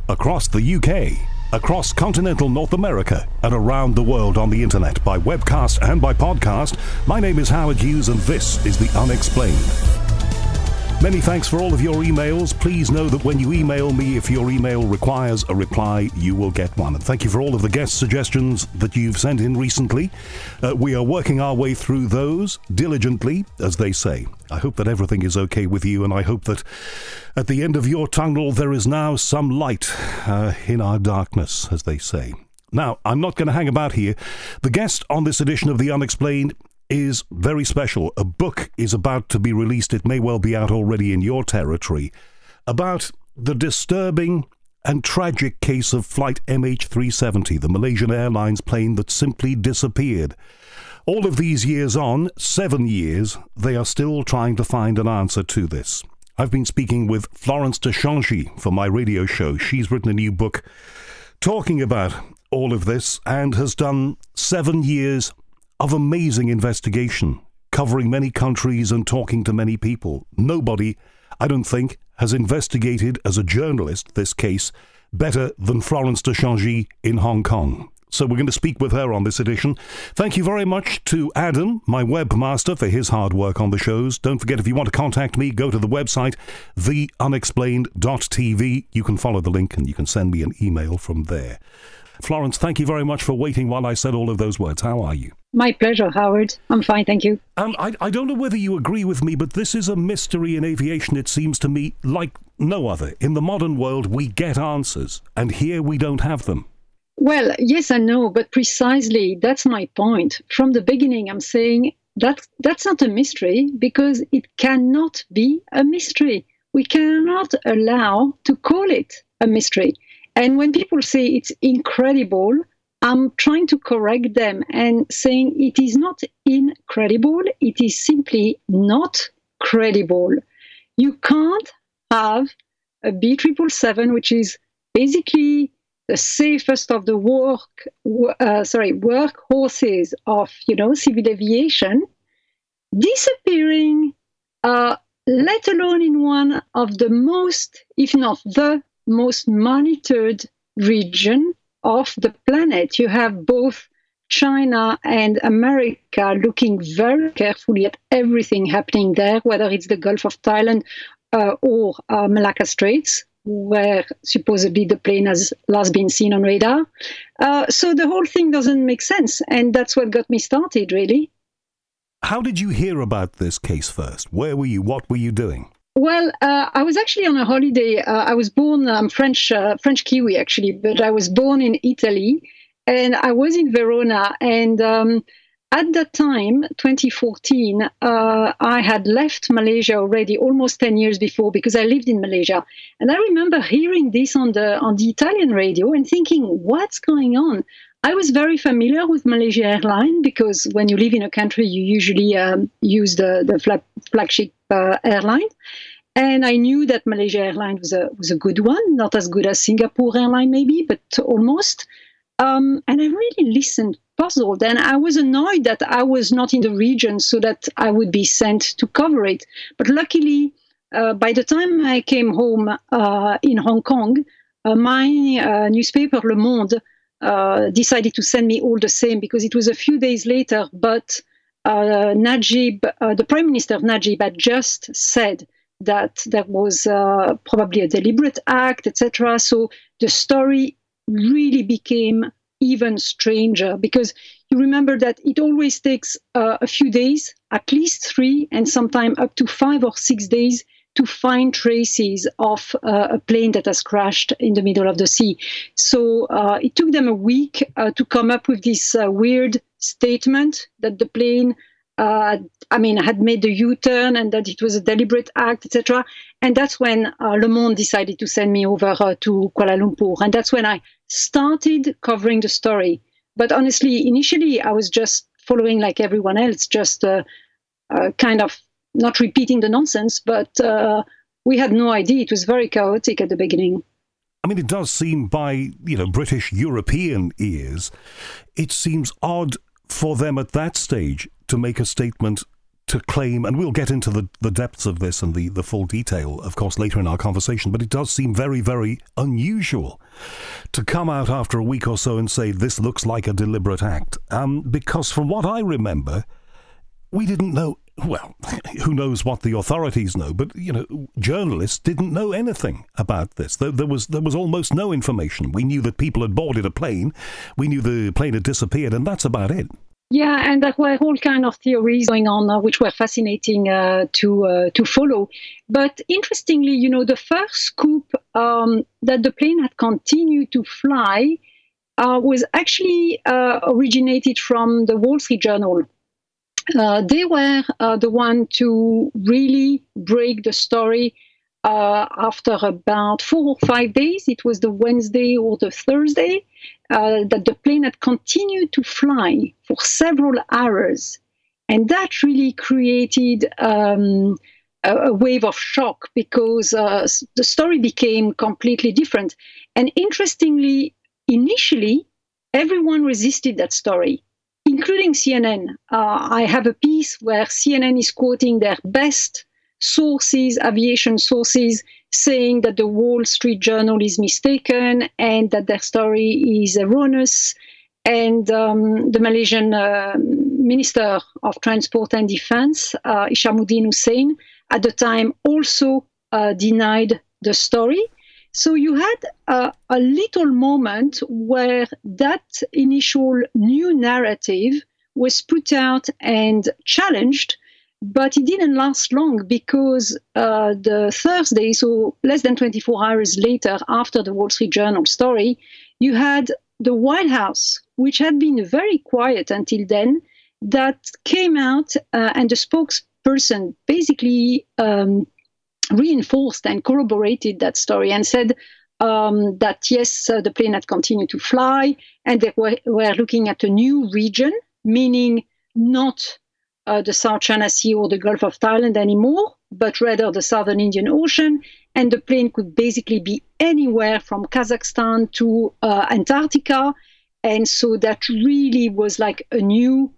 across the UK, across continental North America, and around the world on the internet by webcast and by podcast. My name is Howard Hughes, and this is The Unexplained. Many thanks for all of your emails. Please know that when you email me, if your email requires a reply, you will get one. And thank you for all of the guest suggestions that you've sent in recently. We are working our way through those diligently, as they say. I hope that everything is okay with you, and I hope that at the end of your tunnel there is now some light in our darkness, as they say. Now, I'm not going to hang about here. The guest on this edition of The Unexplained is very special. A book is about to be released, it may well be out already in your territory, about the disturbing and tragic case of flight MH370, the Malaysian Airlines plane that simply disappeared. All of these years on, 7 years, they are still trying to find an answer to this. I've been speaking with Florence de Changy for my radio show. She's written a new book talking about all of this and has done 7 years of amazing investigation, covering many countries and talking to many people. Nobody, I don't think, has investigated as a journalist this case better than Florence de Changy in Hong Kong. So we're going to speak with her on this edition. Thank you very much to Adam, my webmaster, for his hard work on the shows. Don't forget, if you want to contact me, go to the website, theunexplained.tv. You can follow the link and you can send me an email from there. Florence, thank you very much for waiting while I said all of those words. How are you? My pleasure, Howard. I'm fine, thank you. I don't know whether you agree with me, but this is a mystery in aviation, it seems to me, like no other. In the modern world, we get answers, and here we don't have them. Well, yes and no, but precisely that's my point. From the beginning, I'm saying that's not a mystery because it cannot be a mystery. We cannot allow to call it a mystery. And when people say it's incredible, I'm trying to correct them and saying it is not incredible, it is simply not credible. You can't have a B777, which is basically the safest of the workhorses of civil aviation, disappearing, let alone in one of the most, if not the most monitored region of the planet. You have both China and America looking very carefully at everything happening there, whether it's the Gulf of Thailand or Malacca Straits, where supposedly the plane has last been seen on radar. So the whole thing doesn't make sense, and that's what got me started, really. How did you hear about this case first? Where were you? What were you doing? Well, I was actually on a holiday. I was born, I'm French Kiwi actually, but I was born in Italy, and I was in Verona. And at that time, 2014, I had left Malaysia already almost 10 years before because I lived in Malaysia. And I remember hearing this on the Italian radio and thinking, what's going on? I was very familiar with Malaysia Airlines because when you live in a country, you usually use the flagship airline. And I knew that Malaysia Airlines was a good one, not as good as Singapore Airlines maybe, but almost. And I really listened, puzzled, and I was annoyed that I was not in the region so that I would be sent to cover it. But luckily, by the time I came home in Hong Kong, my newspaper, Le Monde, decided to send me all the same because it was a few days later, but Najib, the Prime Minister Najib, had just said that there was probably a deliberate act, etc. So the story really became even stranger because you remember that it always takes a few days, at least 3, and sometimes up to 5 or 6 days to find traces of a plane that has crashed in the middle of the sea. So it took them a week to come up with this weird statement that the plane had made the U-turn and that it was a deliberate act, etc. And that's when Le Monde decided to send me over to Kuala Lumpur. And that's when I started covering the story. But honestly, initially, I was just following like everyone else, just kind of not repeating the nonsense, but we had no idea. It was very chaotic at the beginning. I mean, it does seem by, British European ears, it seems odd for them at that stage to make a statement to claim, and we'll get into the depths of this and the full detail, of course, later in our conversation, but it does seem very, very unusual to come out after a week or so and say this looks like a deliberate act. Because from what I remember, we didn't know, well, who knows what the authorities know, but, journalists didn't know anything about this. There was almost no information. We knew that people had boarded a plane. We knew the plane had disappeared, and that's about it. Yeah, and there were all kind of theories going on, which were fascinating to follow. But interestingly, the first scoop that the plane had continued to fly was actually originated from the Wall Street Journal. They were the one to really break the story after about 4 or 5 days. It was the Wednesday or the Thursday that the plane had continued to fly for several hours. And that really created a wave of shock because the story became completely different. And interestingly, initially, everyone resisted that story, including CNN. I have a piece where CNN is quoting their best sources, aviation sources, saying that the Wall Street Journal is mistaken and that their story is erroneous. And the Malaysian Minister of Transport and Defense, Ishamuddin Hussein, at the time also denied the story. So you had a little moment where that initial new narrative was put out and challenged, but it didn't last long because the Thursday, so less than 24 hours later after the Wall Street Journal story, you had the White House, which had been very quiet until then, that came out and the spokesperson basically reinforced and corroborated that story and said that, yes, the plane had continued to fly and they were looking at a new region, meaning not the South China Sea or the Gulf of Thailand anymore, but rather the Southern Indian Ocean. And the plane could basically be anywhere from Kazakhstan to Antarctica. And so that really was like a new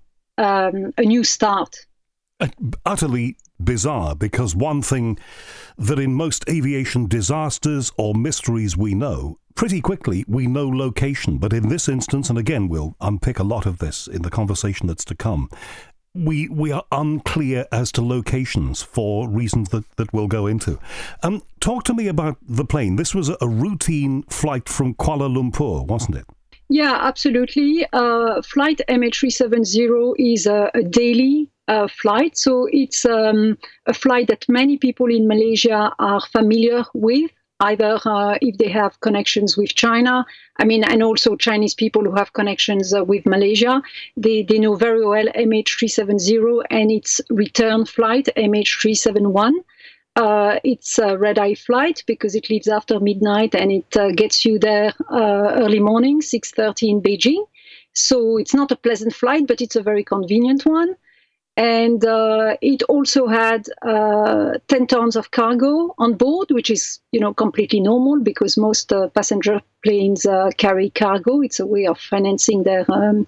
start. Utterly bizarre, because one thing that in most aviation disasters or mysteries we know, pretty quickly we know location. But in this instance, and again we'll unpick a lot of this in the conversation that's to come, we are unclear as to locations for reasons that we'll go into. Talk to me about the plane. This was a routine flight from Kuala Lumpur, wasn't it? Yeah, absolutely. Flight MH370 is a daily flight. So it's a flight that many people in Malaysia are familiar with, either if they have connections with China, and also Chinese people who have connections with Malaysia. They know very well MH370 and its return flight, MH371. It's a red-eye flight because it leaves after midnight and it gets you there early morning, 6:30 in Beijing. So it's not a pleasant flight, but it's a very convenient one. And it also had 10 tons of cargo on board, which is, completely normal because most passenger planes carry cargo. It's a way of financing their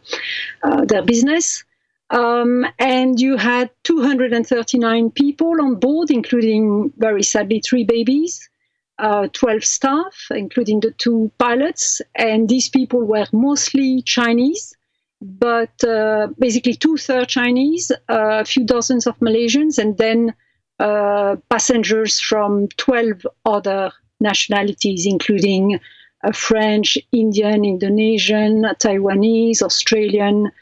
business. And you had 239 people on board, including, very sadly, 3 babies, 12 staff, including the 2 pilots. And these people were mostly Chinese, but basically 2/3 Chinese, a few dozens of Malaysians, and then passengers from 12 other nationalities, including French, Indian, Indonesian, Taiwanese, Australian,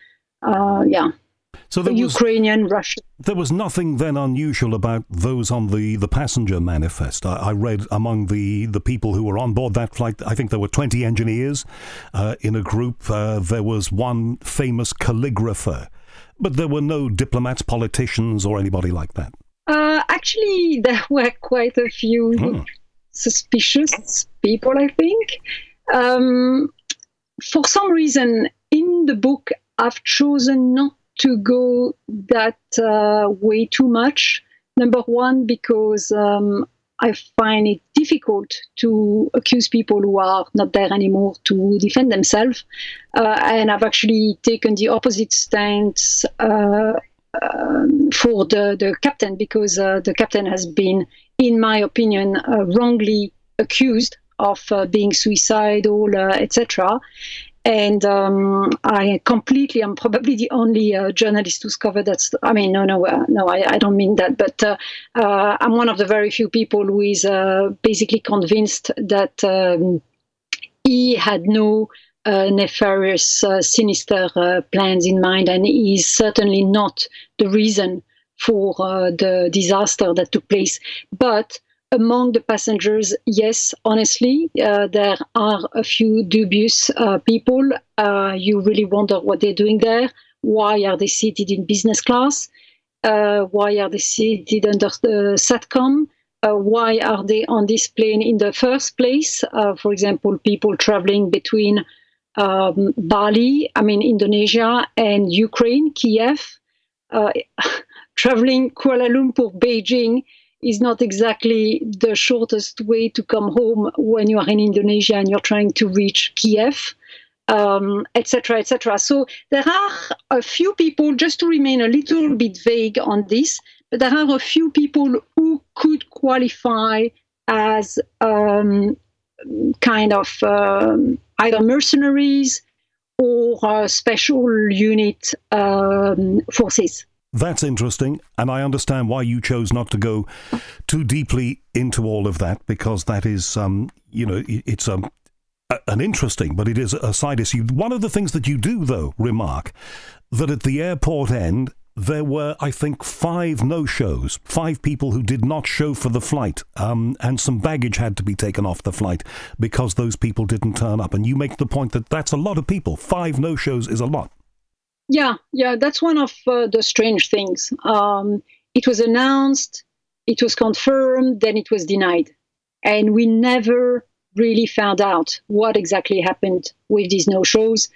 So there was Ukrainian, Russian. There was nothing then unusual about those on the passenger manifest. I read among the people who were on board that flight, I think there were 20 engineers in a group. There was one famous calligrapher, but there were no diplomats, politicians, or anybody like that. Actually, there were quite a few suspicious people, I think. For some reason, in the book, I've chosen not to go that way too much. Number one, because I find it difficult to accuse people who are not there anymore to defend themselves. And I've actually taken the opposite stance for the captain, because the captain has been, in my opinion, wrongly accused of being suicidal, etc. And I'm probably the only journalist who's covered that. I mean, no, I don't mean that, but I'm one of the very few people who is basically convinced that he had no nefarious, sinister plans in mind, and he is certainly not the reason for the disaster that took place. But among the passengers, yes, honestly, there are a few dubious people. You really wonder what they're doing there. Why are they seated in business class? Why are they seated under the SATCOM? Why are they on this plane in the first place? For example, people traveling between Bali, Indonesia, and Ukraine, Kiev, traveling Kuala Lumpur, Beijing is not exactly the shortest way to come home when you are in Indonesia and you're trying to reach Kiev, etc., etc. So there are a few people, just to remain a little bit vague on this, but there are a few people who could qualify as kind of either mercenaries or special unit forces. That's interesting, and I understand why you chose not to go too deeply into all of that, because that is, it's an interesting, but it is a side issue. One of the things that you do, though, remark that at the airport end, there were, I think, 5 no-shows, 5 people who did not show for the flight, and some baggage had to be taken off the flight because those people didn't turn up. And you make the point that that's a lot of people. 5 no-shows is a lot. Yeah, that's one of the strange things. It was announced, it was confirmed, then it was denied. And we never really found out what exactly happened with these no-shows.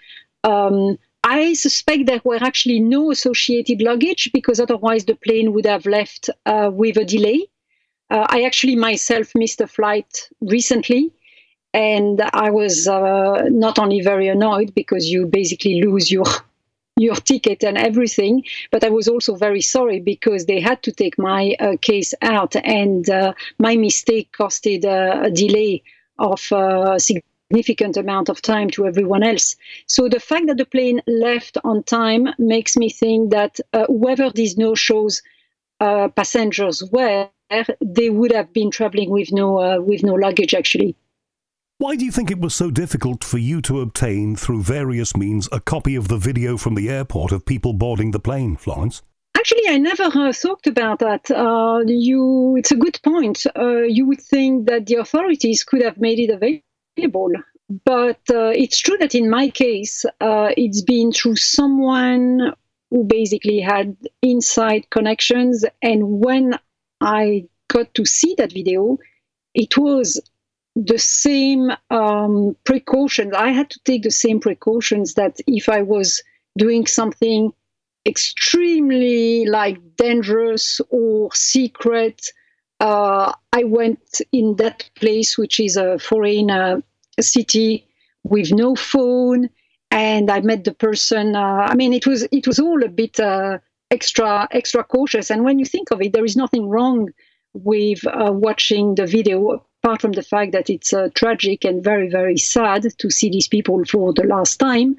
I suspect there were actually no associated luggage, because otherwise the plane would have left with a delay. I actually myself missed a flight recently, and I was not only very annoyed because you basically lose your ticket and everything, but I was also very sorry because they had to take my case out, and my mistake costed a delay of a significant amount of time to everyone else. So the fact that the plane left on time makes me think that whoever these no-shows passengers were, they would have been traveling with no luggage, actually. Why do you think it was so difficult for you to obtain, through various means, a copy of the video from the airport of people boarding the plane, Florence? Actually, I never thought about that. It's a good point. You would think that the authorities could have made it available. But it's true that in my case, it's been through someone who basically had inside connections. And when I got to see that video, it was the same precautions. I had to take the same precautions that if I was doing something extremely dangerous or secret. I went in that place, which is a foreign city with no phone, and I met the person. It was all a bit extra cautious. And when you think of it, there is nothing wrong with watching the video, apart from the fact that it's tragic and very, very sad to see these people for the last time.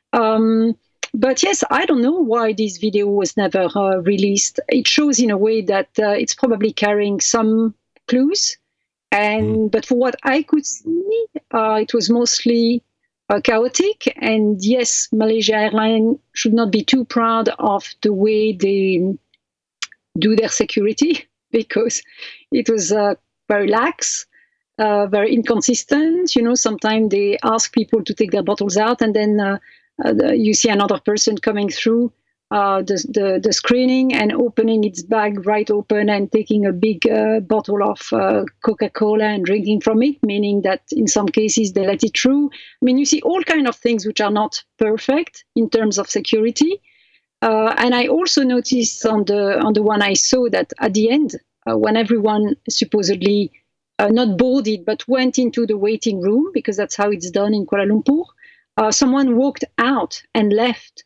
But yes, I don't know why this video was never released. It shows in a way that it's probably carrying some clues. But for what I could see, it was mostly chaotic. And yes, Malaysia Airlines should not be too proud of the way they do their security, because it was very lax, very inconsistent. Sometimes they ask people to take their bottles out, and then you see another person coming through the screening and opening its bag right open and taking a big bottle of Coca-Cola and drinking from it, meaning that in some cases they let it through. You see all kinds of things which are not perfect in terms of security. And I also noticed on the one I saw that at the end, when everyone supposedly not boarded but went into the waiting room, because that's how it's done in Kuala Lumpur, someone walked out and left.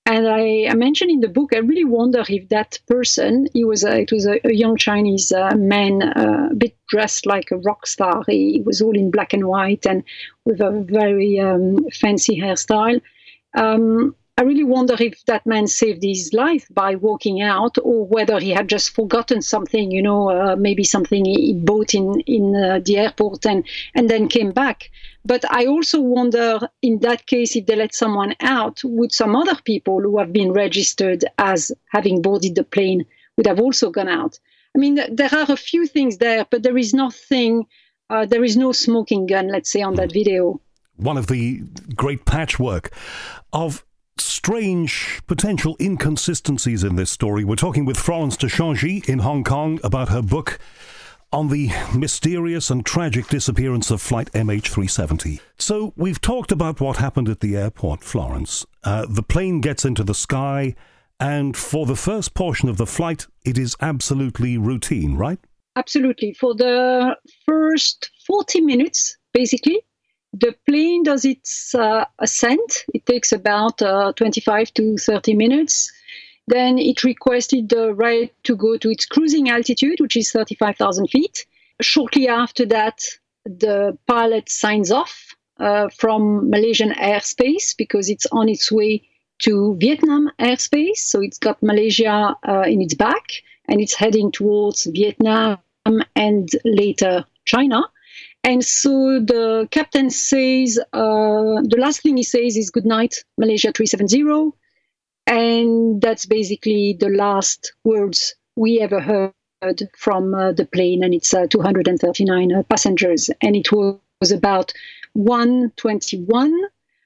And I mentioned in the book, I really wonder if that person, it was a young Chinese man, a bit dressed like a rock star. He was all in black and white and with a very fancy hairstyle. I really wonder if that man saved his life by walking out, or whether he had just forgotten something, maybe something he bought in the airport and then came back. But I also wonder, in that case, if they let someone out, would some other people who have been registered as having boarded the plane would have also gone out? I mean, there are a few things there, but there is nothing, there is no smoking gun, let's say, on that video. One of the great patchwork of strange potential inconsistencies in this story. We're talking with Florence de Changy in Hong Kong about her book on the mysterious and tragic disappearance of flight MH370. So we've talked about what happened at the airport, Florence. The plane gets into the sky, and for the first portion of the flight, it is absolutely routine, right? Absolutely. For the first 40 minutes, basically, the plane does its ascent. It takes about 25 to 30 minutes. Then it requested the right to go to its cruising altitude, which is 35,000 feet. Shortly after that, the pilot signs off from Malaysian airspace because it's on its way to Vietnam airspace. So it's got Malaysia in its back, and it's heading towards Vietnam and later China. And so the captain says, the last thing he says is "Good night, Malaysia 370." And that's basically the last words we ever heard from the plane. And it's 239 passengers. And it was about 1:21.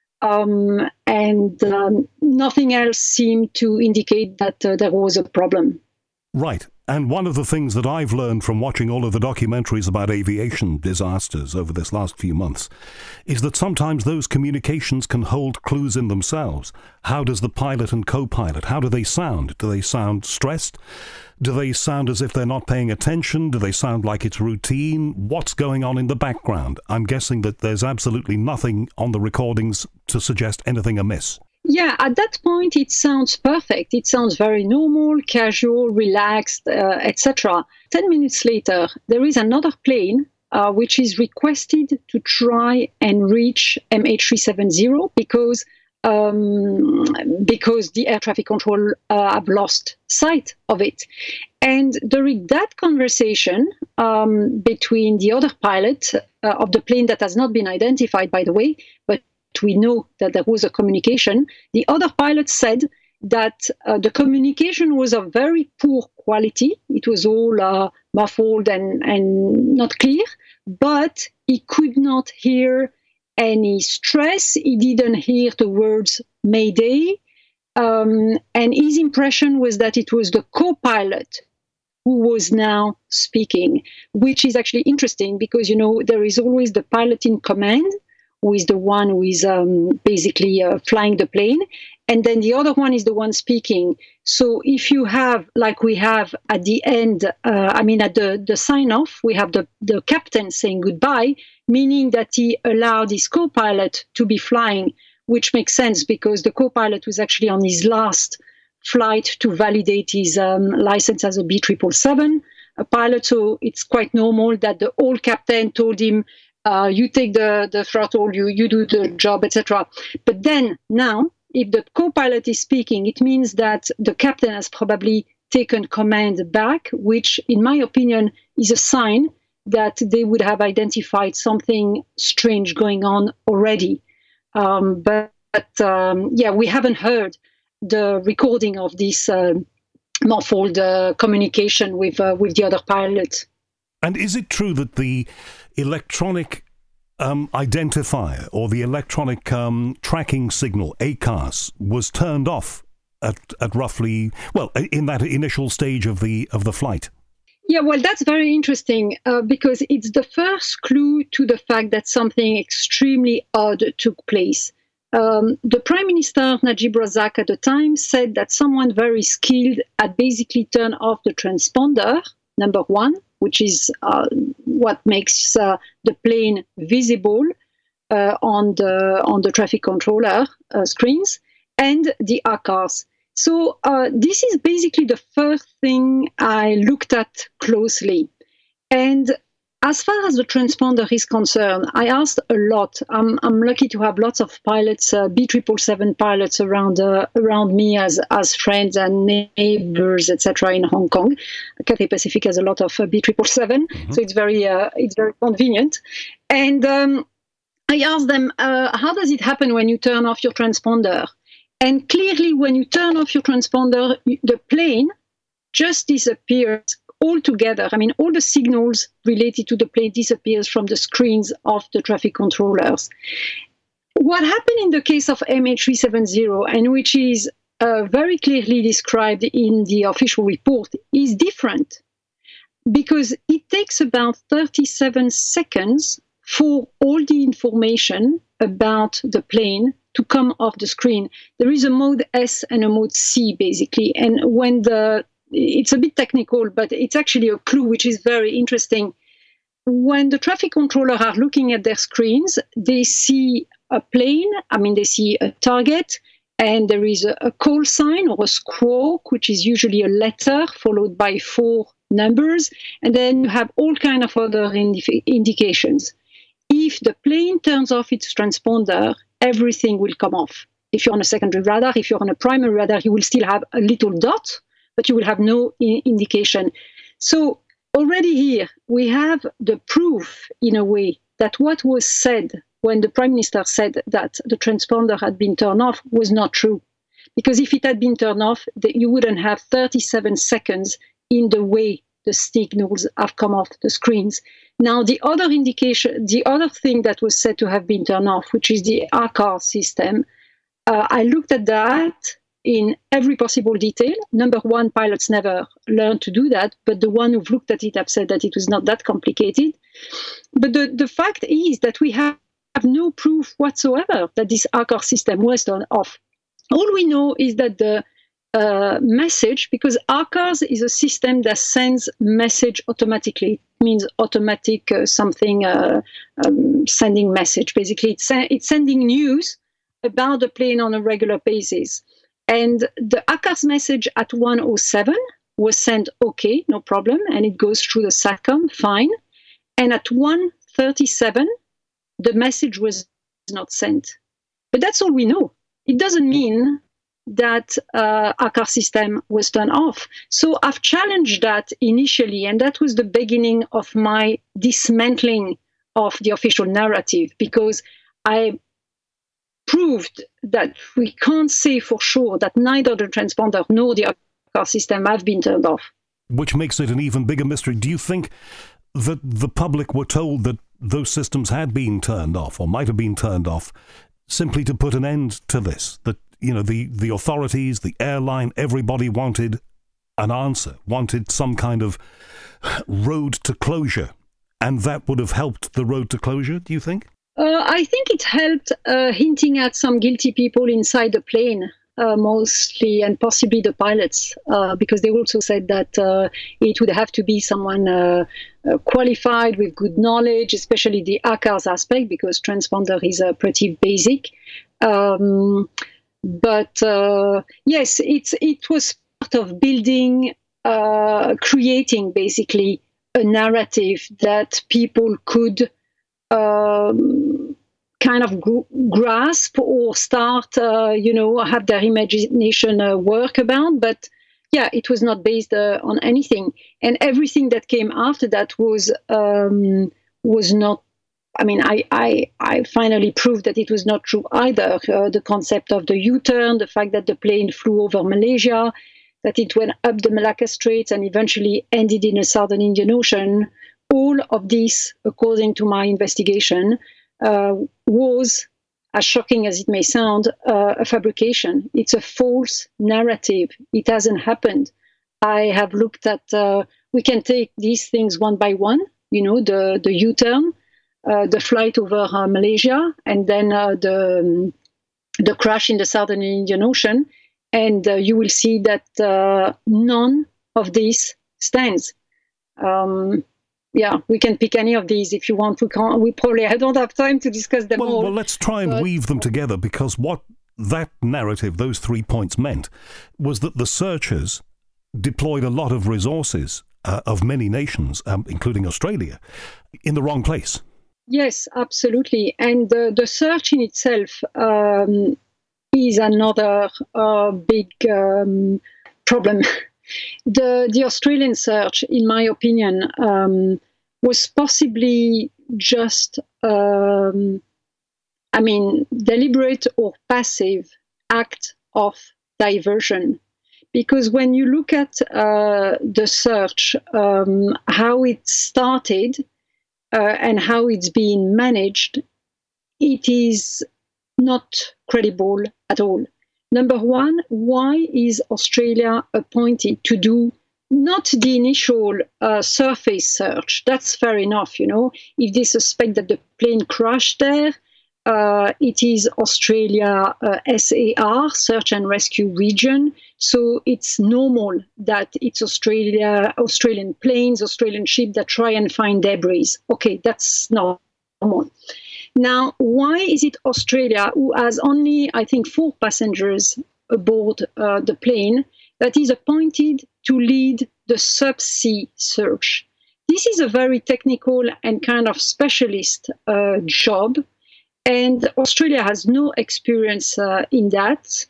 And nothing else seemed to indicate that there was a problem. Right. And one of the things that I've learned from watching all of the documentaries about aviation disasters over this last few months is that sometimes those communications can hold clues in themselves. How does the pilot and co-pilot, how do they sound? Do they sound stressed? Do they sound as if they're not paying attention? Do they sound like it's routine? What's going on in the background? I'm guessing that there's absolutely nothing on the recordings to suggest anything amiss. Yeah, at that point, it sounds perfect. It sounds very normal, casual, relaxed, etc. 10 minutes later, there is another plane which is requested to try and reach MH370 because the air traffic control have lost sight of it. And during that conversation between the other pilot of the plane that has not been identified, by the way, but we know that there was a communication. The other pilot said that the communication was of very poor quality. It was all muffled and not clear, but he could not hear any stress. He didn't hear the words Mayday. And his impression was that it was the co-pilot who was now speaking, which is actually interesting because, there is always the pilot in command, who is the one who is basically flying the plane. And then the other one is the one speaking. So if you have, like we have at the end, at the sign-off, we have the captain saying goodbye, meaning that he allowed his co-pilot to be flying, which makes sense because the co-pilot was actually on his last flight to validate his license as a B777 pilot. So it's quite normal that the old captain told him, you take the throttle, you do the job, etc. But then now, if the co-pilot is speaking, it means that the captain has probably taken command back, which, in my opinion, is a sign that they would have identified something strange going on already. But we haven't heard the recording of this muffled communication with the other pilot. And is it true that the electronic identifier or the electronic tracking signal, ACARS, was turned off at roughly, in that initial stage of the flight? Yeah, well, that's very interesting because it's the first clue to the fact that something extremely odd took place. The Prime Minister, Najib Razak, at the time said that someone very skilled had basically turned off the transponder, number one, which is what makes the plane visible on the traffic controller screens. and the ACARS. So this is basically the first thing I looked at closely. And as far as the transponder is concerned, I asked a lot. I'm lucky to have lots of pilots, B777 pilots around me as friends and neighbors, etc. in Hong Kong. Cathay Pacific has a lot of B777, so it's very convenient. And I asked them, how does it happen when you turn off your transponder? And clearly, when you turn off your transponder, the plane just disappears altogether. I mean, all the signals related to the plane disappears from the screens of the traffic controllers. What happened in the case of MH370, and which is very clearly described in the official report, is different, because it takes about 37 seconds for all the information about the plane to come off the screen. There is a mode S and a mode C, basically. And when it's a bit technical, but it's actually a clue which is very interesting. When the traffic controller are looking at their screens, they see a plane, they see a target, and there is a call sign or a squawk, which is usually a letter followed by 4 numbers, and then you have all kind of other indications. If the plane turns off its transponder, everything will come off. If you're on a secondary radar, if you're on a primary radar, you will still have a little dot, but you will have no indication. So already here, we have the proof, in a way, that what was said when the Prime Minister said that the transponder had been turned off was not true. Because if it had been turned off, you wouldn't have 37 seconds in the way the signals have come off the screens. Now, the other thing that was said to have been turned off, which is the ACAR system, I looked at that in every possible detail. Number one, pilots never learned to do that, but the one who've looked at it have said that it was not that complicated. But the fact is that we have no proof whatsoever that this ACAR system was turned off. All we know is that the message, because ACARS is a system that sends message automatically. It means automatic sending message. Basically, it's sending news about the plane on a regular basis. And the ACARS message at 1:07 was sent okay, no problem, and it goes through the SATCOM, fine. And at 1:37, the message was not sent. But that's all we know. It doesn't mean that ACAR system was turned off. So I've challenged that initially, and that was the beginning of my dismantling of the official narrative, because I proved that we can't say for sure that neither the transponder nor the ACAR system have been turned off. Which makes it an even bigger mystery. Do you think that the public were told that those systems had been turned off, or might have been turned off, simply to put an end to this? That, the authorities, the airline, everybody wanted an answer, wanted some kind of road to closure, and that would have helped the road to closure, do you think? I think it helped hinting at some guilty people inside the plane, mostly, and possibly the pilots, because they also said that it would have to be someone qualified with good knowledge, especially the ACARS aspect, because transponder is pretty basic. But yes, it was part of building, creating basically a narrative that people could kind of grasp or start, have their imagination work about. But yeah, it was not based on anything. And everything that came after that was not. I finally proved that it was not true either. The concept of the U-turn, the fact that the plane flew over Malaysia, that it went up the Malacca Straits and eventually ended in the southern Indian Ocean, all of this, according to my investigation, was, as shocking as it may sound, a fabrication. It's a false narrative. It hasn't happened. I have looked at, we can take these things one by one, the U-turn, the flight over Malaysia, and then the crash in the southern Indian Ocean, and you will see that none of this stands. We can pick any of these if you want. I don't have time to discuss them all. Well, let's try and weave them together, because what that narrative, those 3 points meant, was that the searchers deployed a lot of resources of many nations, including Australia, in the wrong place. Yes, absolutely. And the search in itself is another big problem. The Australian search, in my opinion, was possibly just, deliberate or passive act of diversion. Because when you look at the search, how it started and how it's being managed, it is not credible at all. Number one, why is Australia appointed to do not the initial surface search? That's fair enough, If they suspect that the plane crashed there, it is Australia SAR, Search and Rescue Region. So it's normal that it's Australian planes, Australian ships that try and find debris. Okay, that's normal. Now, why is it Australia, who has only, I think, 4 passengers aboard the plane, that is appointed to lead the subsea search? This is a very technical and kind of specialist job, and Australia has no experience in that.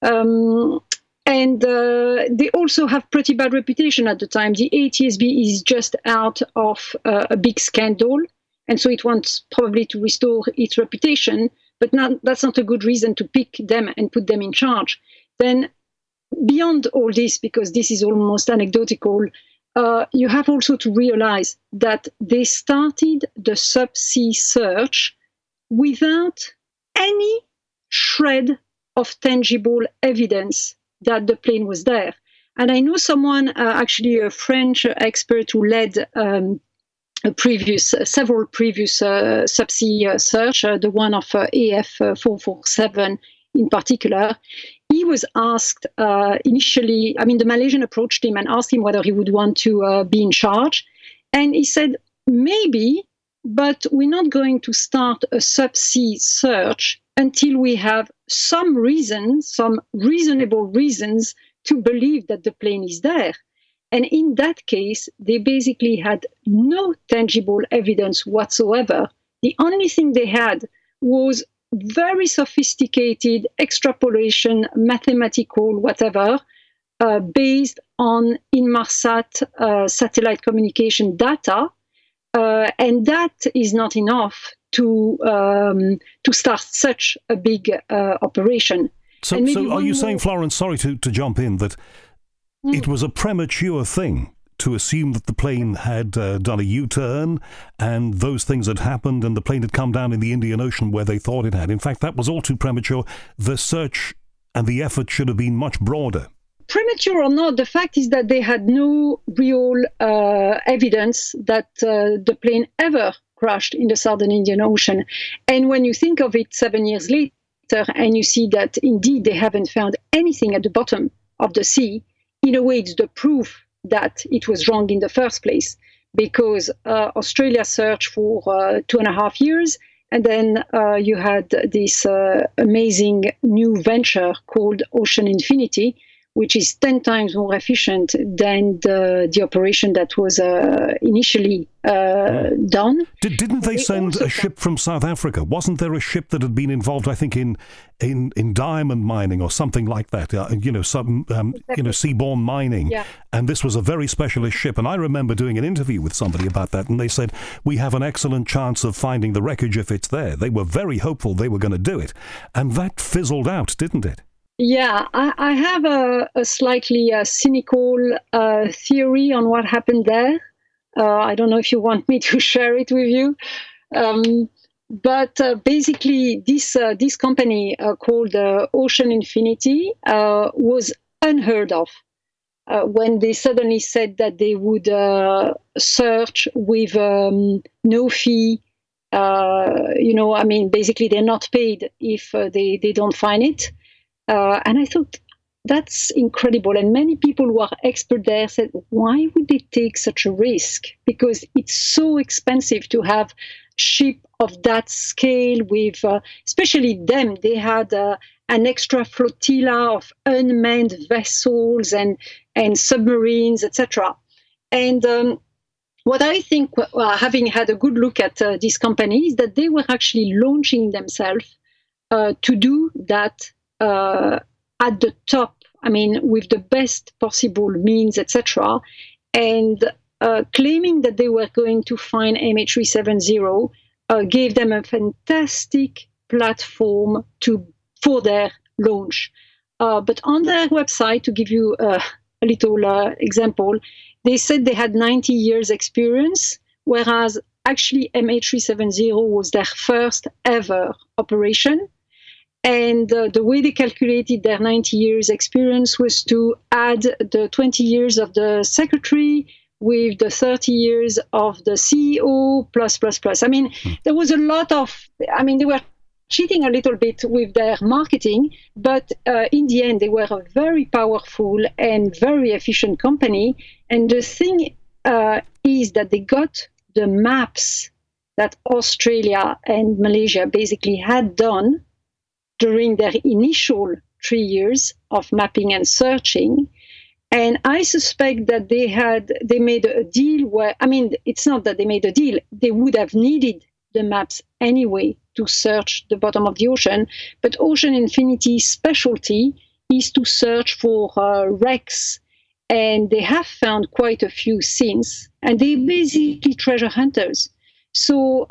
And they also have pretty bad reputation at the time. The ATSB is just out of a big scandal, and so it wants probably to restore its reputation, but that's not a good reason to pick them and put them in charge. Then beyond all this, because this is almost anecdotal, you have also to realize that they started the subsea search without any shred of tangible evidence that the plane was there. And I know someone, actually a French expert who led several previous subsea search, the one of AF 447 in particular. He was asked initially, the Malaysian approached him and asked him whether he would want to be in charge. And he said, maybe, but we're not going to start a subsea search until we have some reasonable reasons to believe that the plane is there. And in that case, they basically had no tangible evidence whatsoever. The only thing they had was very sophisticated extrapolation, mathematical, whatever, based on Inmarsat satellite communication data. And that is not enough to start such a big operation. So are you saying, Florence, sorry to jump in, that it was a premature thing to assume that the plane had done a U-turn and those things had happened and the plane had come down in the Indian Ocean where they thought it had? In fact, that was all too premature. The search and the effort should have been much broader. Premature or not, the fact is that they had no real evidence that the plane ever crashed in the Southern Indian Ocean. And when you think of it 7 years later and you see that indeed they haven't found anything at the bottom of the sea, in a way it's the proof that it was wrong in the first place, because Australia searched for 2.5 years, and then you had this amazing new venture called Ocean Infinity, which is 10 times more efficient than the operation that was initially done. Didn't they send a ship from South Africa? Wasn't there a ship that had been involved, I think, in diamond mining or something like that? Seaborne mining. Yeah. And this was a very specialist ship. And I remember doing an interview with somebody about that, and they said, we have an excellent chance of finding the wreckage if it's there. They were very hopeful they were going to do it. And that fizzled out, didn't it? Yeah, I have a slightly cynical theory on what happened there. I don't know if you want me to share it with you. But basically, this company called Ocean Infinity was unheard of when they suddenly said that they would search with no fee. Basically, they're not paid if they don't find it. And I thought, that's incredible. And many people who are expert there said, why would they take such a risk? Because it's so expensive to have ship of that scale with, especially them, they had an extra flotilla of unmanned vessels and submarines, etc. And what I think, having had a good look at this company, is that they were actually launching themselves to do that at the top, I mean, with the best possible means, etc. And claiming that they were going to find MH370 gave them a fantastic platform for their launch. But on their website, to give you a little example, they said they had 90 years experience, whereas actually MH370 was their first ever operation. And the way they calculated their 90 years experience was to add the 20 years of the secretary with the 30 years of the CEO, plus. I mean, there was a lot of, I mean, they were cheating a little bit with their marketing, but in the end, they were a very powerful and very efficient company. And the thing is that they got the maps that Australia and Malaysia basically had done during their initial 3 years of mapping and searching. And I suspect that they made a deal where, I mean, it's not that they made a deal, they would have needed the maps anyway to search the bottom of the ocean. But Ocean Infinity's specialty is to search for wrecks. And they have found quite a few since. And they're basically treasure hunters. So,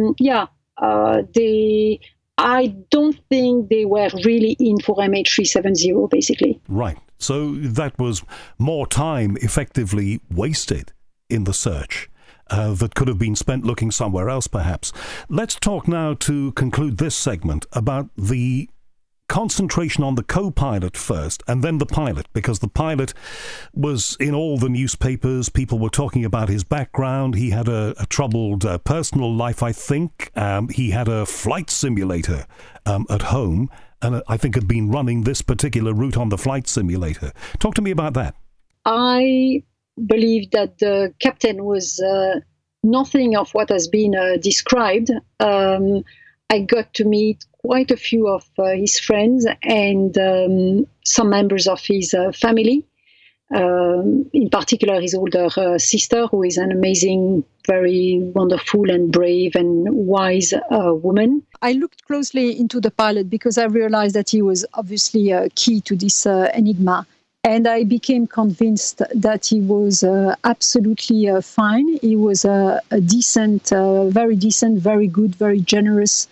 I don't think they were really in for MH370, basically. Right. So that was more time effectively wasted in the search that could have been spent looking somewhere else, perhaps. Let's talk now, to conclude this segment, about the concentration on the co-pilot first and then the pilot, because the pilot was in all the newspapers. People were talking about his background. He had a troubled personal life, I think. He had a flight simulator at home, and I think had been running this particular route on the flight simulator. Talk to me about that. I believe that the captain was nothing of what has been described. I got to meet quite a few of his friends and some members of his family. In particular, his older sister, who is an amazing, very wonderful and brave and wise woman. I looked closely into the pilot because I realized that he was obviously key to this enigma. And I became convinced that he was absolutely fine. He was a decent, very good, very generous,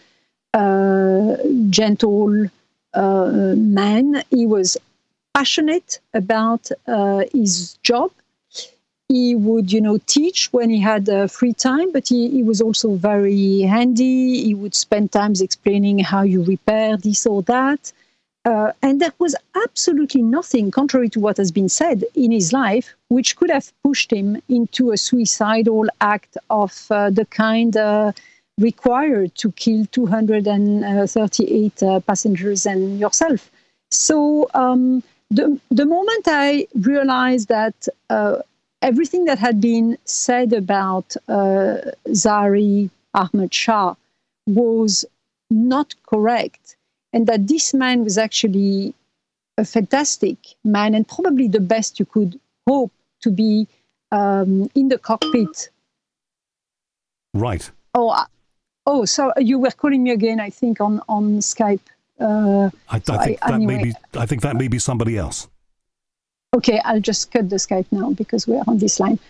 gentle man. He was passionate about his job. He would, teach when he had free time, but he was also very handy. He would spend times explaining how you repair this or that. And there was absolutely nothing, contrary to what has been said, in his life, which could have pushed him into a suicidal act of the kind required to kill 238 passengers and yourself. So the moment I realized that everything that had been said about Zaari Ahmad Shah was not correct, and that this man was actually a fantastic man and probably the best you could hope to be in the cockpit. Right. So you were calling me again, I think, on Skype. I think that may be somebody else. Okay, I'll just cut the Skype now because we're on this line.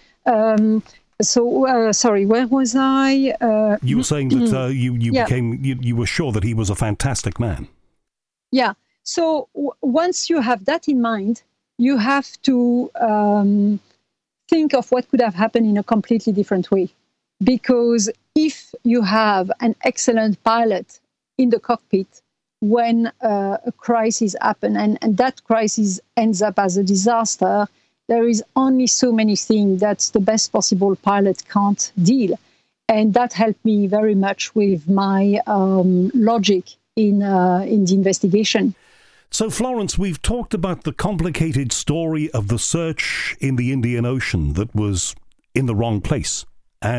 Sorry, where was I? You were saying that you were sure that he was a fantastic man. Yeah. So once you have that in mind, you have to think of what could have happened in a completely different way. Because if you have an excellent pilot in the cockpit when a crisis happens and that crisis ends up as a disaster, there is only so many things that the best possible pilot can't deal. And that helped me very much with my logic in the investigation. So, Florence, we've talked about the complicated story of the search in the Indian Ocean that was in the wrong place. And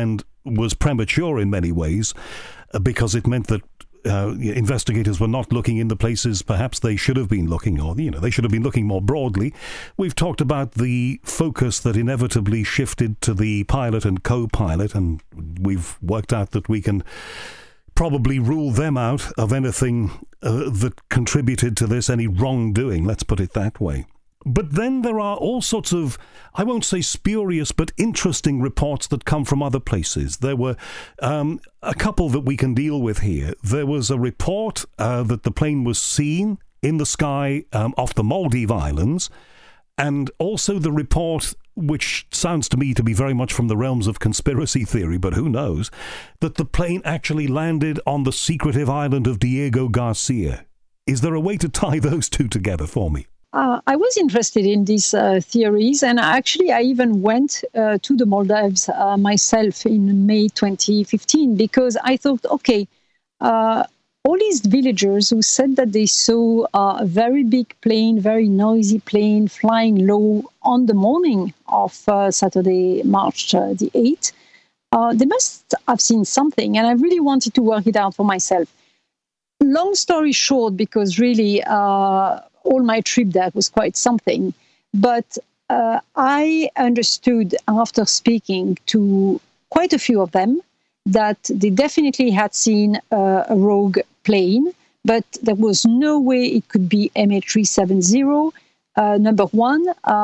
was premature in many ways because it meant that investigators were not looking in the places perhaps they should have been looking, or they should have been looking more broadly. We've talked about the focus that inevitably shifted to the pilot and co-pilot, and we've worked out that we can probably rule them out of anything that contributed to this, any wrongdoing, let's put it that way. But then there are all sorts of, I won't say spurious, but interesting reports that come from other places. There were a couple that we can deal with here. There was a report that the plane was seen in the sky off the Maldive Islands, and also the report, which sounds to me to be very much from the realms of conspiracy theory, but who knows, that the plane actually landed on the secretive island of Diego Garcia. Is there a way to tie those two together for me? I was interested in these theories, and actually I even went to the Maldives myself in May 2015, because I thought, okay, all these villagers who said that they saw a very big plane, very noisy plane flying low on the morning of Saturday, March the 8th, they must have seen something, and I really wanted to work it out for myself. Long story short, because really all my trip there was quite something, but I understood after speaking to quite a few of them that they definitely had seen a rogue plane, but there was no way it could be MH370. Number one,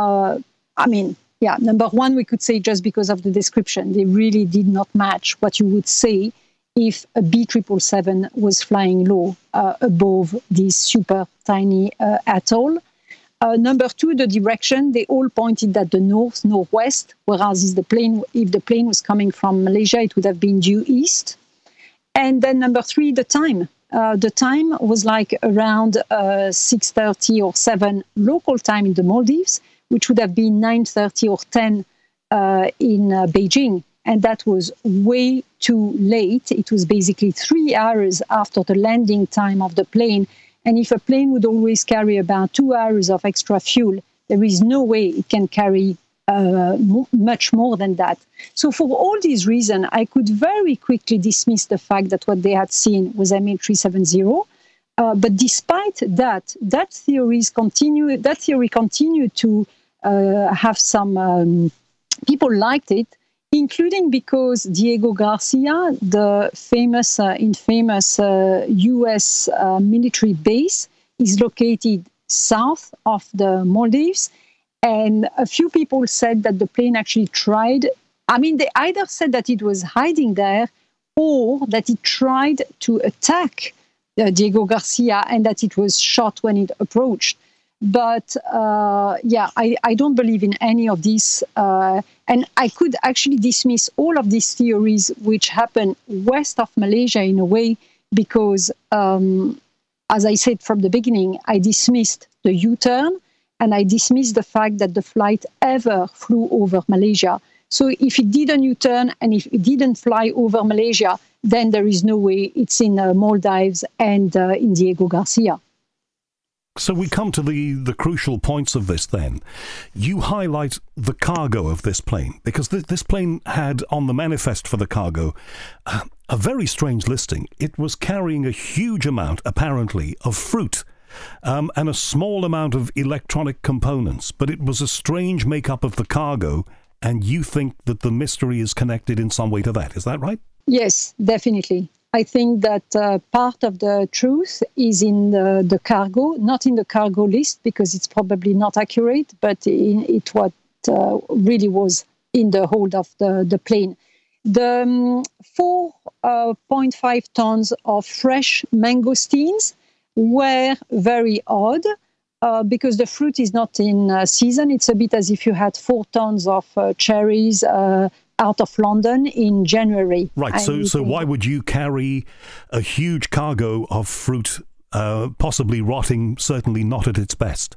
number one, we could say just because of the description, they really did not match what you would say if a B777 was flying low above this super tiny atoll. Number two, the direction, they all pointed at the northwest, whereas if the plane was coming from Malaysia, it would have been due east. And then number three, the time. The time was like around 6:30 or 7 local time in the Maldives, which would have been 9:30 or 10 in Beijing. And that was way too late. It was basically 3 hours after the landing time of the plane. And if a plane would always carry about 2 hours of extra fuel, there is no way it can carry much more than that. So for all these reasons, I could very quickly dismiss the fact that what they had seen was MH370. But despite that, that theory continued to have some people liked it, including because Diego Garcia, the infamous US military base, is located south of the Maldives. And a few people said that the plane actually tried, they either said that it was hiding there or that it tried to attack Diego Garcia and that it was shot when it approached. But I don't believe in any of these. And I could actually dismiss all of these theories which happen west of Malaysia in a way, because, as I said from the beginning, I dismissed the U-turn and I dismissed the fact that the flight ever flew over Malaysia. So if it didn't U-turn and if it didn't fly over Malaysia, then there is no way it's in Maldives and in Diego Garcia. So we come to the crucial points of this then. You highlight the cargo of this plane, because this plane had on the manifest for the cargo a very strange listing. It was carrying a huge amount, apparently, of fruit and a small amount of electronic components, but it was a strange makeup of the cargo, and you think that the mystery is connected in some way to that. Is that right? Yes, definitely. I think that part of the truth is in the cargo, not in the cargo list, because it's probably not accurate, but in it what really was in the hold of the plane. The 4.5 tons of fresh mangosteens were very odd because the fruit is not in season. It's a bit as if you had 4 tons of cherries out of London in January. Right, so why would you carry a huge cargo of fruit, possibly rotting, certainly not at its best?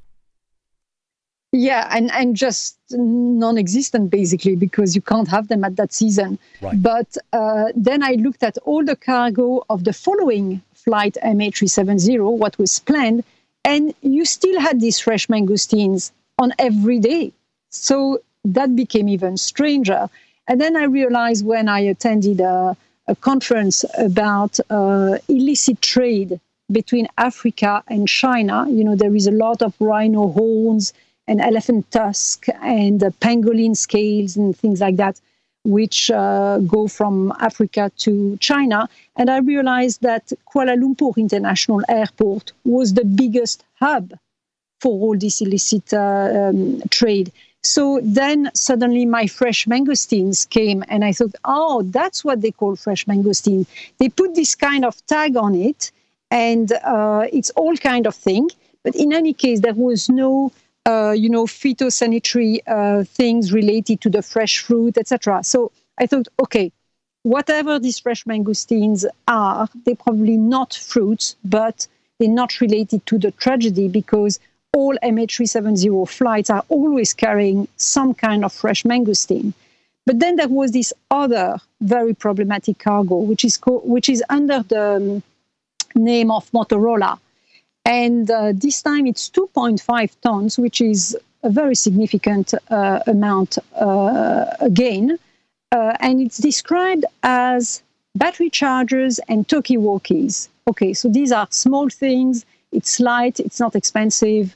Yeah, and just non-existent, basically, because you can't have them at that season. Right. But then I looked at all the cargo of the following flight, MH370, what was planned, and you still had these fresh mangosteens on every day. So that became even stranger. And then I realized when I attended a conference about illicit trade between Africa and China. There is a lot of rhino horns and elephant tusk and pangolin scales and things like that, which go from Africa to China. And I realized that Kuala Lumpur International Airport was the biggest hub for all this illicit trade. So then suddenly my fresh mangosteens came, and I thought, oh, that's what they call fresh mangosteen. They put this kind of tag on it, and it's all kind of thing. But in any case, there was no, phytosanitary things related to the fresh fruit, etc. So I thought, okay, whatever these fresh mangosteens are, they're probably not fruits, but they're not related to the tragedy, because all MH370 flights are always carrying some kind of fresh mangosteen. But then there was this other very problematic cargo, which is under the name of Motorola. And this time it's 2.5 tons, which is a very significant amount again. And it's described as battery chargers and talkie-walkies. Okay, so these are small things. It's light, it's not expensive.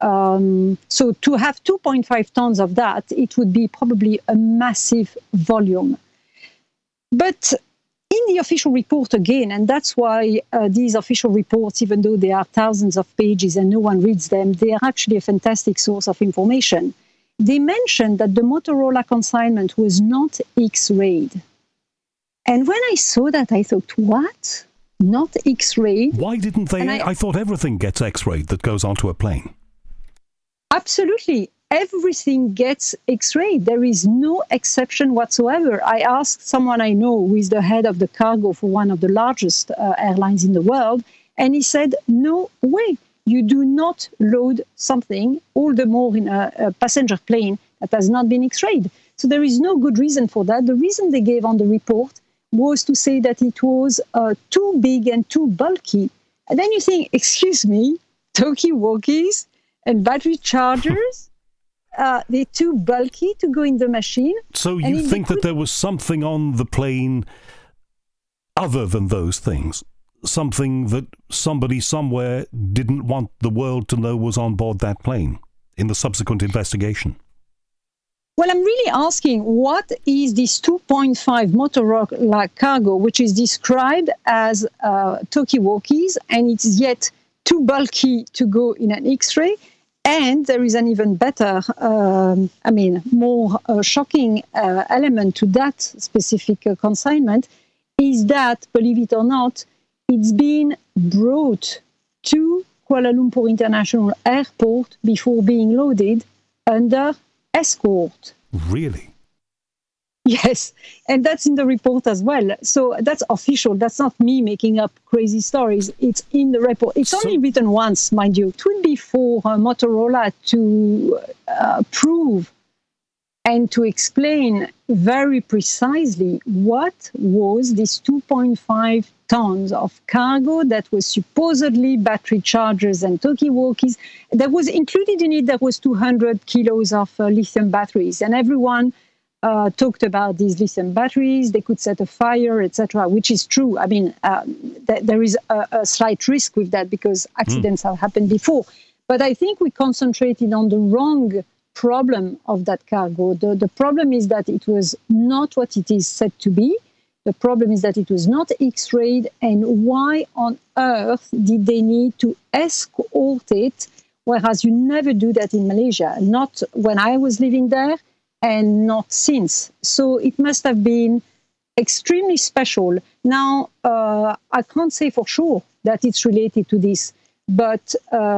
So to have 2.5 tons of that, it would be probably a massive volume. But in the official report again, and that's why these official reports, even though they are thousands of pages and no one reads them, they are actually a fantastic source of information. They mentioned that the Motorola consignment was not X-rayed. And when I saw that, I thought, what? Not X-rayed? Why didn't they? I thought everything gets X-rayed that goes onto a plane. Absolutely. Everything gets X-rayed. There is no exception whatsoever. I asked someone I know who is the head of the cargo for one of the largest airlines in the world, and he said, no way. You do not load something, all the more in a passenger plane, that has not been X-rayed. So there is no good reason for that. The reason they gave on the report was to say that it was too big and too bulky. And then you think, excuse me, talkie-walkies and battery chargers, they're too bulky to go in the machine. So you think that there was something on the plane other than those things? Something that somebody somewhere didn't want the world to know was on board that plane in the subsequent investigation? Well, I'm really asking, what is this 2.5 Motorola cargo, which is described as talkie-walkies, and it's yet too bulky to go in an X-ray? And there is an even better, more shocking element to that specific consignment, is that, believe it or not, it's been brought to Kuala Lumpur International Airport before being loaded under escort. Really? Yes, and that's in the report as well. So that's official. That's not me making up crazy stories. It's in the report. It's only written once, mind you. It would be for Motorola to prove and to explain very precisely what was this 2.5 tons of cargo that was supposedly battery chargers and talkie-walkies. That was included in it, that was 200 kilos of lithium batteries. And everyone talked about these lithium batteries. They could set a fire, etc., which is true. I mean, there is a slight risk with that because accidents have happened before. But I think we concentrated on the wrong problem of that cargo. The problem is that it was not what it is said to be. The problem is that it was not X-rayed, and why on earth did they need to escort it, whereas you never do that in Malaysia, not when I was living there and not since. So it must have been extremely special. Now, I can't say for sure that it's related to this, but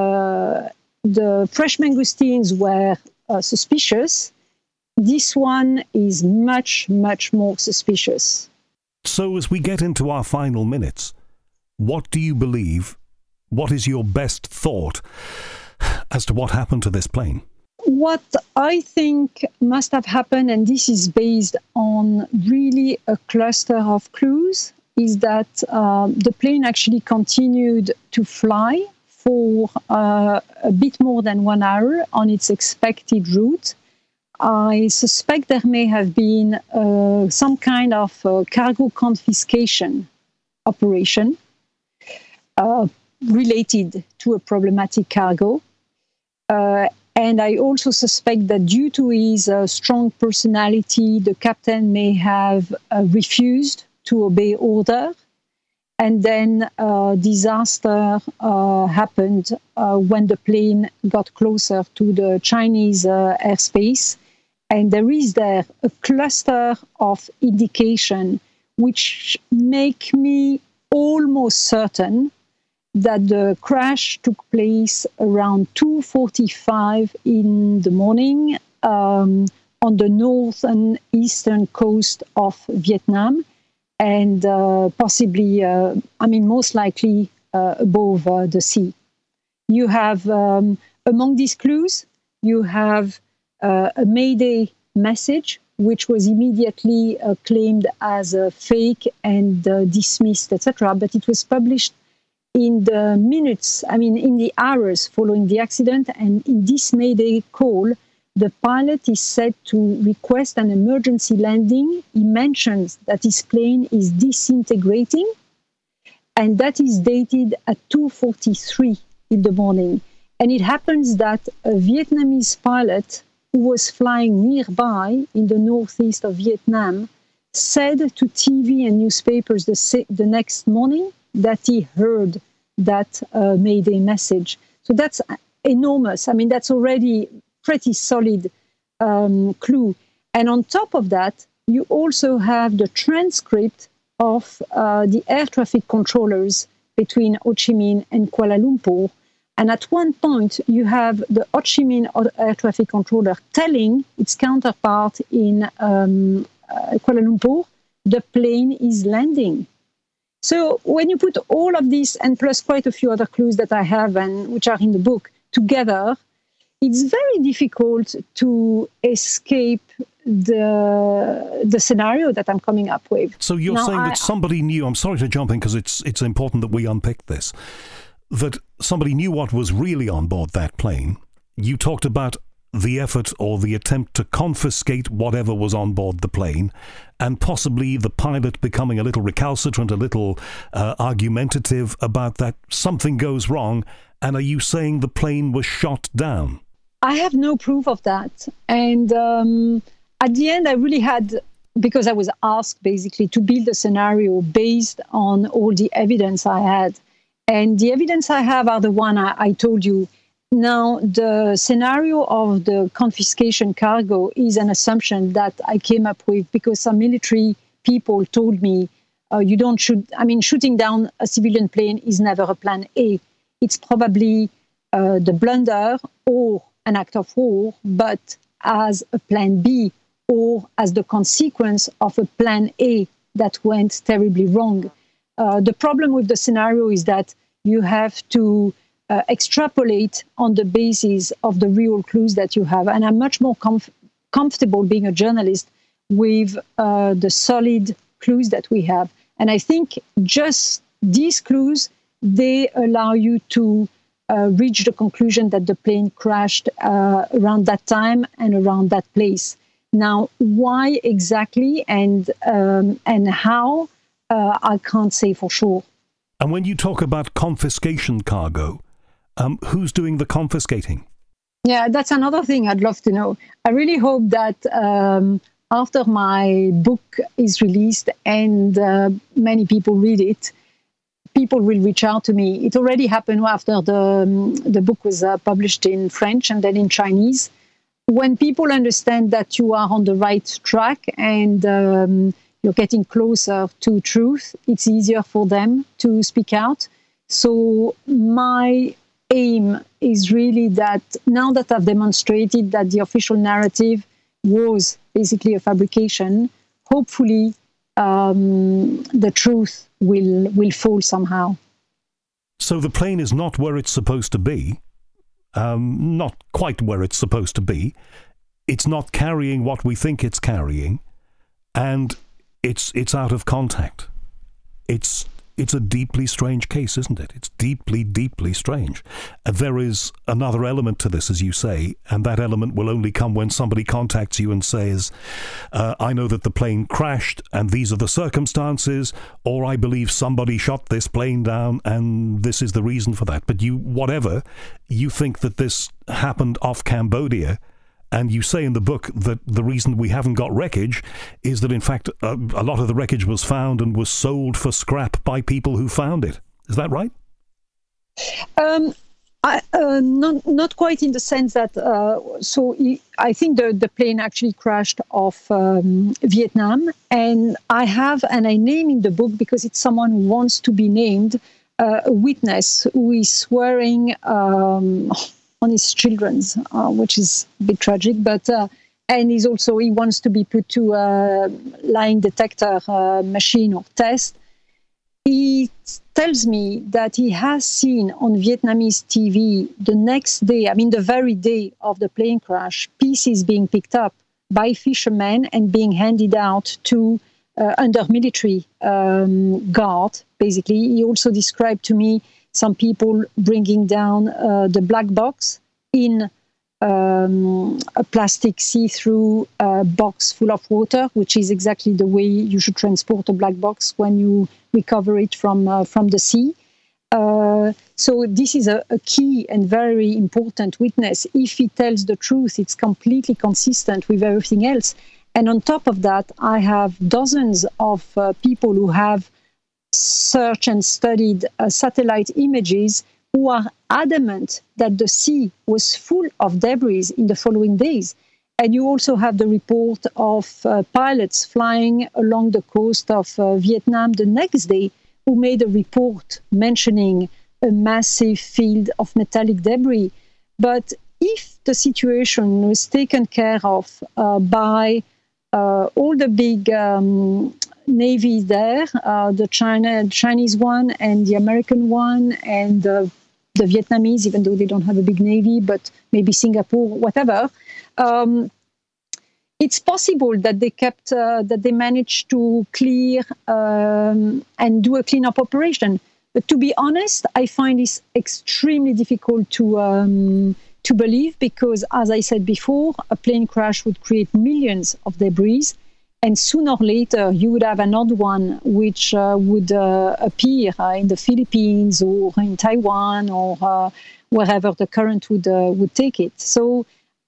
the fresh mangosteens were suspicious. This one is much, much more suspicious. So as we get into our final minutes, what do you believe? What is your best thought as to what happened to this plane? What I think must have happened, and this is based on really a cluster of clues, is that the plane actually continued to fly for a bit more than 1 hour on its expected route. I suspect there may have been some kind of cargo confiscation operation related to a problematic cargo. And I also suspect that due to his strong personality, the captain may have refused to obey order. And then disaster happened when the plane got closer to the Chinese airspace. And there is there a cluster of indication which make me almost certain that the crash took place around 2:45 in the morning on the northern eastern coast of Vietnam, and possibly, most likely above the sea. You have, among these clues, you have a Mayday message, which was immediately claimed as a fake and dismissed, etc. But it was published in the minutes, in the hours following the accident. And in this Mayday call, the pilot is said to request an emergency landing. He mentions that his plane is disintegrating, and that is dated at 2:43 in the morning. And it happens that a Vietnamese pilot who was flying nearby in the northeast of Vietnam said to TV and newspapers the next morning that he heard that Mayday message. So that's enormous. That's already pretty solid clue. And on top of that, you also have the transcript of the air traffic controllers between Ho Chi Minh and Kuala Lumpur. And at one point, you have the Ho Chi Minh air traffic controller telling its counterpart in Kuala Lumpur, the plane is landing. So when you put all of this, and plus quite a few other clues that I have and which are in the book, together, it's very difficult to escape the scenario that I'm coming up with. So you're saying that somebody knew, I'm sorry to jump in because it's important that we unpick this, that somebody knew what was really on board that plane. You talked about the effort or the attempt to confiscate whatever was on board the plane, and possibly the pilot becoming a little recalcitrant, a little argumentative about that. Something goes wrong, and are you saying the plane was shot down? I have no proof of that. And at the end, I really had, because I was asked basically to build a scenario based on all the evidence I had. And the evidence I have are the one I told you. Now, the scenario of the confiscation cargo is an assumption that I came up with because some military people told me, you don't shoot, shooting down a civilian plane is never a plan A. It's probably the blunder or an act of war, but as a plan B or as the consequence of a plan A that went terribly wrong. The problem with the scenario is that you have to extrapolate on the basis of the real clues that you have. And I'm much more comfortable being a journalist with the solid clues that we have. And I think just these clues, they allow you to reach the conclusion that the plane crashed around that time and around that place. Now, why exactly and how, I can't say for sure. And when you talk about confiscation cargo, who's doing the confiscating? Yeah, that's another thing I'd love to know. I really hope that after my book is released and many people read it, people will reach out to me. It already happened after the book was published in French and then in Chinese. When people understand that you are on the right track and you're getting closer to truth, it's easier for them to speak out. So my aim is really that now that I've demonstrated that the official narrative was basically a fabrication, hopefully the truth will fall somehow. So the plane is not where it's supposed to be, not quite where it's supposed to be. It's not carrying what we think it's carrying, and it's out of contact. It's it's a deeply strange case, isn't it? It's deeply, deeply strange. There is another element to this, as you say, and that element will only come when somebody contacts you and says, I know that the plane crashed and these are the circumstances, or I believe somebody shot this plane down and this is the reason for that. But you think that this happened off Cambodia. And you say in the book that the reason we haven't got wreckage is that, in fact, a lot of the wreckage was found and was sold for scrap by people who found it. Is that right? Not quite in the sense that, I think the plane actually crashed off Vietnam. And I name in the book, because it's someone who wants to be named, a witness who is swearing on his children's, which is a bit tragic, but and he wants to be put to a lying detector machine or test. He tells me that he has seen on Vietnamese TV the next day, the very day of the plane crash, pieces being picked up by fishermen and being handed out to under military guard, basically. He also described to me some people bringing down the black box in a plastic see-through box full of water, which is exactly the way you should transport a black box when you recover it from the sea. So this is a key and very important witness. If he tells the truth, it's completely consistent with everything else. And on top of that, I have dozens of people who have searched and studied satellite images who are adamant that the sea was full of debris in the following days. And you also have the report of pilots flying along the coast of Vietnam the next day who made a report mentioning a massive field of metallic debris. But if the situation was taken care of by all the big navies there, the Chinese one and the American one and the Vietnamese, even though they don't have a big navy, but maybe Singapore, whatever, it's possible that they managed to clear and do a cleanup operation. But to be honest, I find this extremely difficult to believe, because, as I said before, a plane crash would create millions of debris, and sooner or later you would have another one which would appear in the Philippines or in Taiwan or wherever the current would take it. So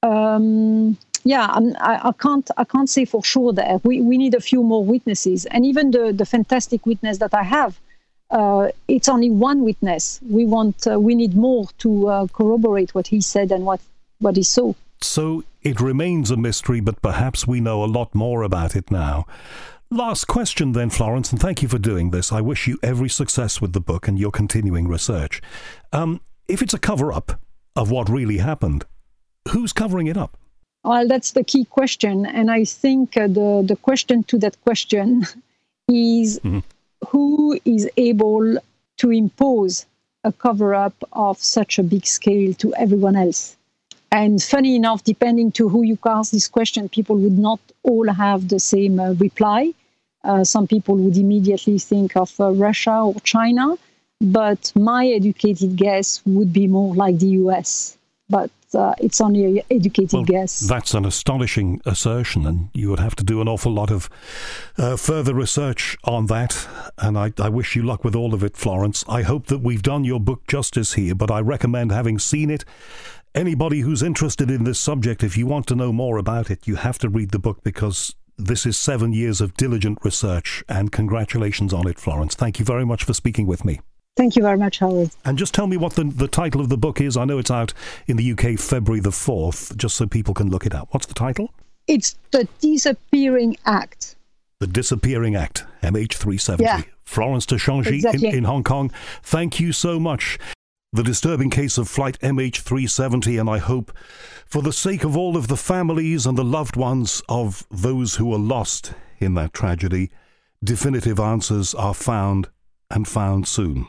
I can't say for sure there. We need a few more witnesses, and even the fantastic witness that I have, it's only one witness. We need more to corroborate what he said and what he saw. So it remains a mystery, but perhaps we know a lot more about it now. Last question then, Florence, and thank you for doing this. I wish you every success with the book and your continuing research. If it's a cover-up of what really happened, who's covering it up? Well, that's the key question. And I think the question to that question is who is able to impose a cover-up of such a big scale to everyone else? And funny enough, depending to who you ask this question, people would not all have the same reply. Some people would immediately think of Russia or China, but my educated guess would be more like the US. But it's only an educated guess. That's an astonishing assertion, and you would have to do an awful lot of further research on that. And I wish you luck with all of it, Florence. I hope that we've done your book justice here, but I recommend having seen it. Anybody who's interested in this subject, if you want to know more about it, you have to read the book, because this is 7 years of diligent research, and congratulations on it, Florence. Thank you very much for speaking with me. Thank you very much, Howard. And just tell me what the title of the book is. I know it's out in the UK February the 4th, just so people can look it up. What's the title? It's The Disappearing Act. The Disappearing Act, MH370. Yeah. Florence Tashangi exactly. in Hong Kong. Thank you so much. The disturbing case of flight MH370, and I hope, for the sake of all of the families and the loved ones of those who were lost in that tragedy, definitive answers are found, and found soon.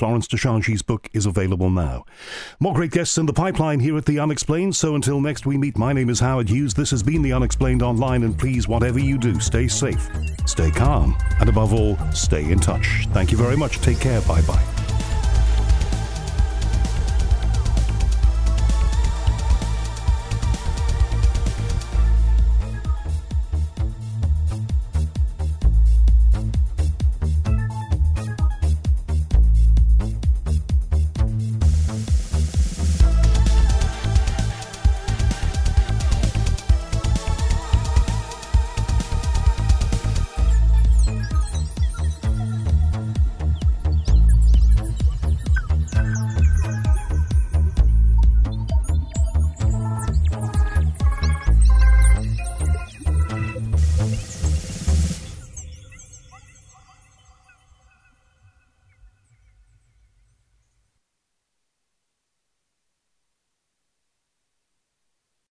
Florence Deshangi's book is available now. More great guests in the pipeline here at The Unexplained, so until next we meet, my name is Howard Hughes. This has been The Unexplained Online, and please, whatever you do, stay safe, stay calm, and above all, stay in touch. Thank you very much. Take care. Bye-bye.